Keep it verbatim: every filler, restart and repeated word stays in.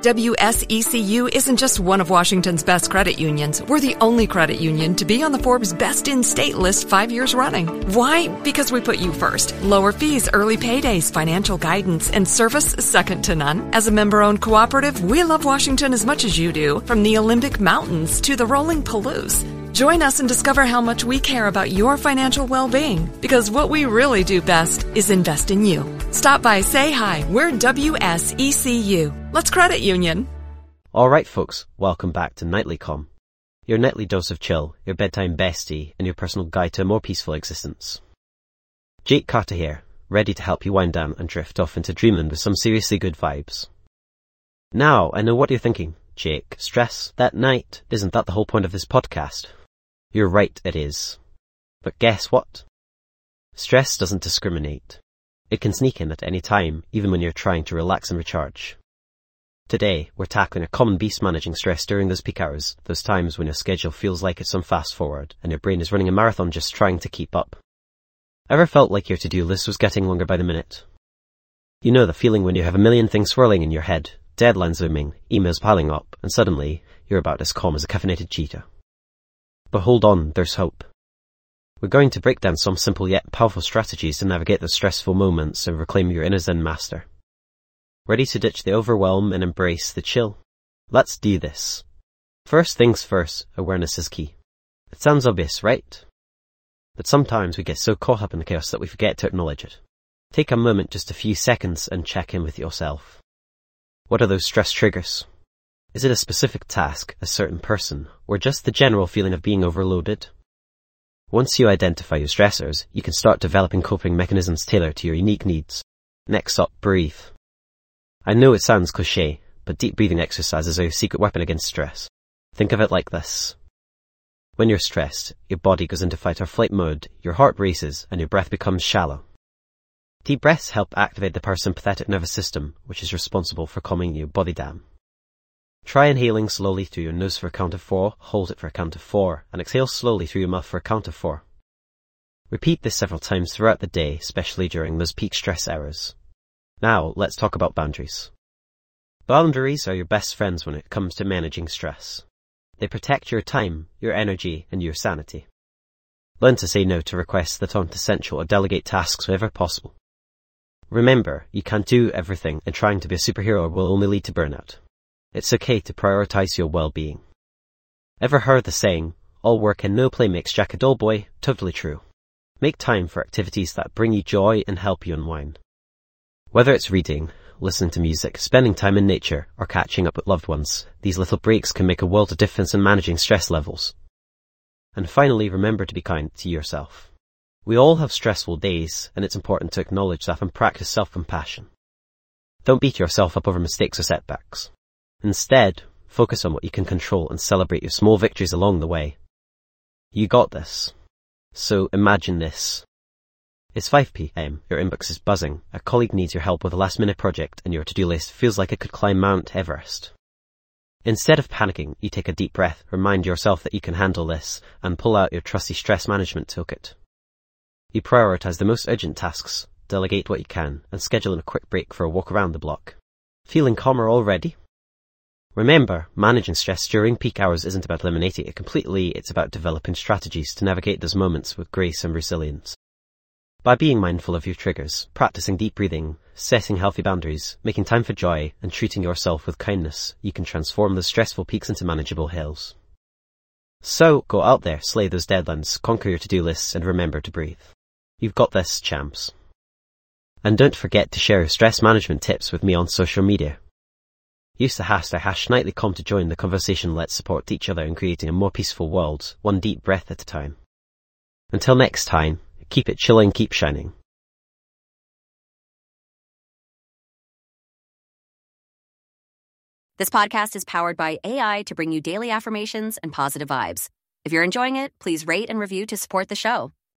W S E C U isn't just one of Washington's best credit unions. We're the only credit union to be on the Forbes Best in State list five years running. Why? Because we put you first. Lower fees, early paydays, financial guidance, and service second to none. As a member-owned cooperative, we love Washington as much as you do, from the Olympic Mountains to the rolling Palouse. Join us and discover how much we care about your financial well-being, because what we really do best is invest in you. Stop by, say hi. We're W S E C U. Let's credit union. All right, folks, welcome back to Nightly Com, your nightly dose of chill, your bedtime bestie, and your personal guide to a more peaceful existence. Jake Carter here, ready to help you wind down and drift off into dreamland with some seriously good vibes. Now, I know what you're thinking. Jake, stress that night, isn't that the whole point of this podcast? You're right, it is. But guess what? Stress doesn't discriminate. It can sneak in at any time, even when you're trying to relax and recharge. Today, we're tackling a common beast managing stress during those peak hours, those times when your schedule feels like it's on fast forward, and your brain is running a marathon just trying to keep up. Ever felt like your to-do list was getting longer by the minute? You know the feeling when you have a million things swirling in your head, deadlines looming, emails piling up, and suddenly, you're about as calm as a caffeinated cheetah. But hold on, there's hope. We're going to break down some simple yet powerful strategies to navigate those stressful moments and reclaim your inner Zen master. Ready to ditch the overwhelm and embrace the chill? Let's do this. First things first, awareness is key. It sounds obvious, right? But sometimes we get so caught up in the chaos that we forget to acknowledge it. Take a moment, just a few seconds, and check in with yourself. What are those stress triggers? Is it a specific task, a certain person, or just the general feeling of being overloaded? Once you identify your stressors, you can start developing coping mechanisms tailored to your unique needs. Next up, breathe. I know it sounds cliche, but deep breathing exercises are your secret weapon against stress. Think of it like this. When you're stressed, your body goes into fight or flight mode, your heart races, and your breath becomes shallow. Deep breaths help activate the parasympathetic nervous system, which is responsible for calming your body down. Try inhaling slowly through your nose for a count of four, hold it for a count of four, and exhale slowly through your mouth for a count of four. Repeat this several times throughout the day, especially during those peak stress hours. Now, let's talk about boundaries. Boundaries are your best friends when it comes to managing stress. They protect your time, your energy, and your sanity. Learn to say no to requests that aren't essential or delegate tasks wherever possible. Remember, you can't do everything, and trying to be a superhero will only lead to burnout. It's okay to prioritize your well-being. Ever heard the saying, all work and no play makes Jack a dull boy? Totally true. Make time for activities that bring you joy and help you unwind. Whether it's reading, listening to music, spending time in nature, or catching up with loved ones, these little breaks can make a world of difference in managing stress levels. And finally, remember to be kind to yourself. We all have stressful days, and it's important to acknowledge that and practice self-compassion. Don't beat yourself up over mistakes or setbacks. Instead, focus on what you can control and celebrate your small victories along the way. You got this. So imagine this. It's five p.m, your inbox is buzzing, a colleague needs your help with a last-minute project, and your to-do list feels like it could climb Mount Everest. Instead of panicking, you take a deep breath, remind yourself that you can handle this, and pull out your trusty stress management toolkit. You prioritize the most urgent tasks, delegate what you can, and schedule in a quick break for a walk around the block. Feeling calmer already? Remember, managing stress during peak hours isn't about eliminating it completely, it's about developing strategies to navigate those moments with grace and resilience. By being mindful of your triggers, practicing deep breathing, setting healthy boundaries, making time for joy, and treating yourself with kindness, you can transform those stressful peaks into manageable hills. So, go out there, slay those deadlines, conquer your to-do lists, and remember to breathe. You've got this, champs. And don't forget to share your stress management tips with me on social media. Use the hashtag hash nightlycom to join the conversation. Let's support each other in creating a more peaceful world, one deep breath at a time. Until next time, keep it chilling, keep shining. This podcast is powered by A I to bring you daily affirmations and positive vibes. If you're enjoying it, please rate and review to support the show.